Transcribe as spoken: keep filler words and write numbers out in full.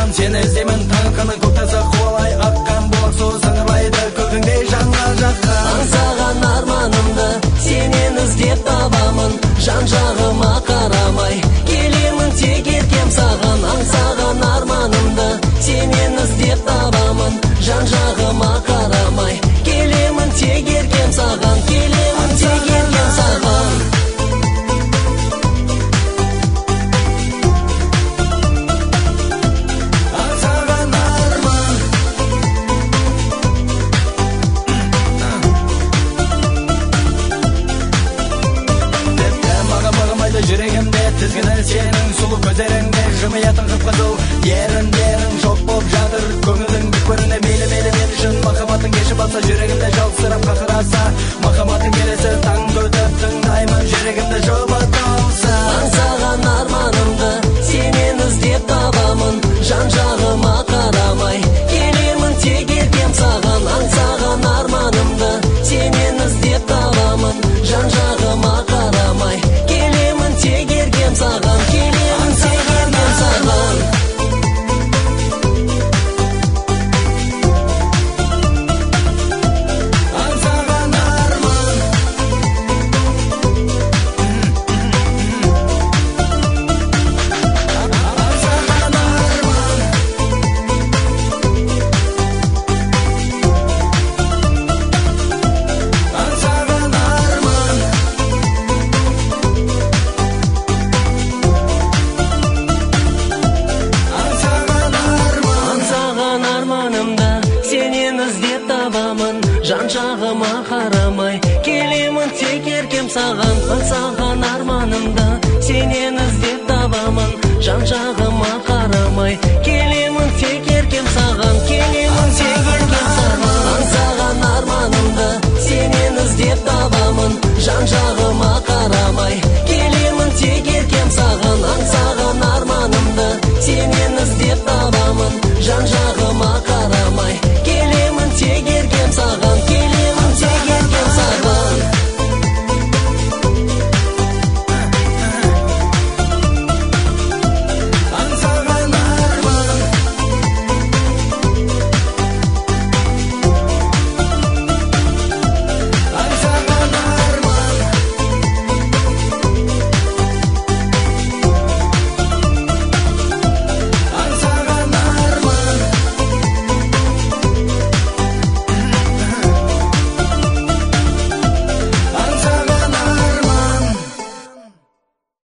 арман сені іздеймін таңқаны көктасы қуалай аққан бұлақ су сыңғырлайды көкіңдей жанға жаққа аңсаған арманымды сенен іздеп табамын жан жағыма қарамай келемін тек еркем саған аңсаған арманымды сенен іздеп табамын жан жағыма қарамай келемін тек еркем саған келемін тек еркем саған аңсаған арман тіпті маған бағымайды жүрегімде тізгіні сенің сұлу көздеріңде жымиятын қып-қызыл еріндерің жоқ боп жатыр көңілдің түкпіріне мейлі мейлі мен үшін махаббатың кешіп алса жүрегімді жалғызсырап қақыраса махаббатың келесі таң көтіп тыңдаймын жүрегімді жұбатылса аңсаған арманымды сенен іздеп табамын жан жағыма қарамай келемін тек еркем саған аңсаған арманымды сенен іздеп табамын жан жағыма қарамай келемін тек еркем саған келемін тек еркем саған аңсаған арман аңсаған арман аңсаған арман аңсаған арман аңсаған арманымда сенен іздеп табамын жан жағыма қарамай келемін тек еркем саған аңсаған арманымда сенен іздеп табамын жан жағыма